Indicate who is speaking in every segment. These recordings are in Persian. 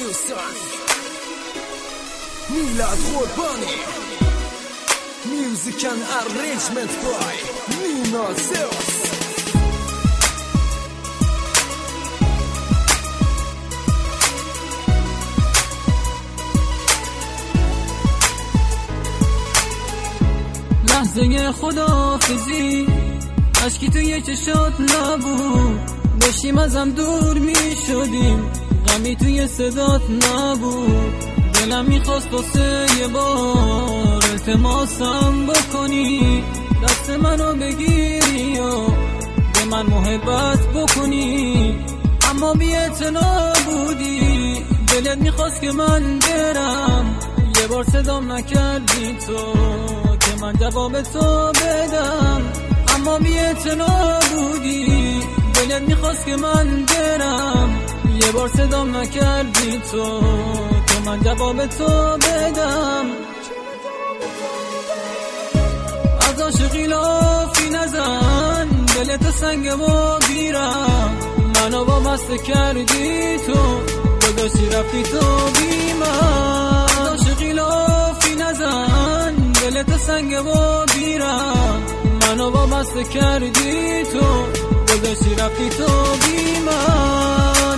Speaker 1: دوستان میلاد قربانی میوزیک اند ارنیجمنت بای نینا زیوس.
Speaker 2: لحظه خداحافظی اشکی توی چشات نبود، داشتیم ازم دور می شدیم، غمی توی صدات نبود. دلم میخواست واسه یه بار التماسم بکنی، دست منو بگیری و به من محبت بکنی، اما بی‌اعتنا بودی. دلت میخواست که من برم، یه بار صدام نکردی تو که من جواب تو بدم، اما بی‌اعتنا بودی. دلت میخواست که من برم، یه بار صدام نکردی تو که من جواب تو بدم. از عاشقی لافی نزن، دلت سنگ و بیرم، منو وابسته کردی تو، گذاشتی رفتی تو بی من. از عاشقی لافی نزن، دلت سنگ و بیرم، منو وابسته کردی تو، گذاشتی رفتی تو بی من.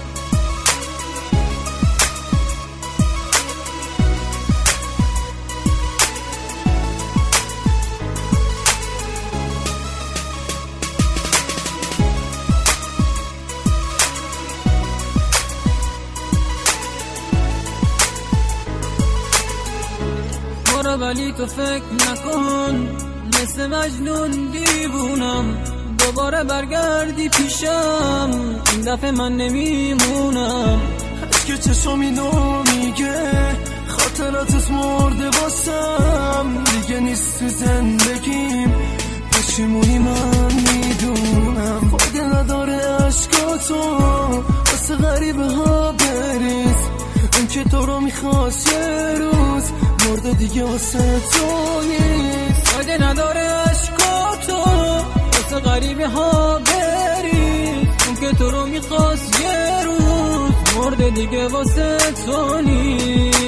Speaker 2: ولی تو فکر نکن مثل مجنون دیوونم، دوباره برگردی پیشم، این دفعه من نمیمونم.
Speaker 1: عشق چشم اینو میگه، خاطراتت مرده واسم، دیگه نیست تو زندگیم، پشیمونی من میدونم. فایده نداره عشقاتو واسه غریبه ها بریز، اون که تو رو میخواست یه روز مرده دیگه واسه تو نیست.
Speaker 2: فایده نداره عشقاتو واسه غریبه ها بریز، اون که تو رو میخواست یه روز مرده دیگه واسه تو نیست.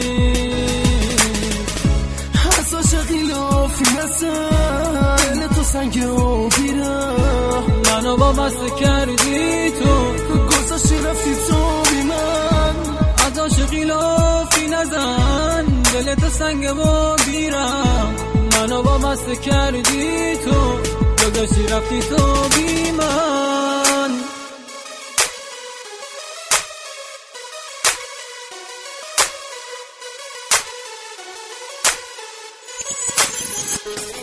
Speaker 1: از عاشقی لافی نزن، دل تو سنگ و بیرم،
Speaker 2: منو وابسته کردی تو،
Speaker 1: گذاشتی رفتی تو بی من.
Speaker 2: از عاشقی لافی نزن، دلت سنگ و بیرم، منو وابسته کردی تو، گذاشتی رفتی تو بی من.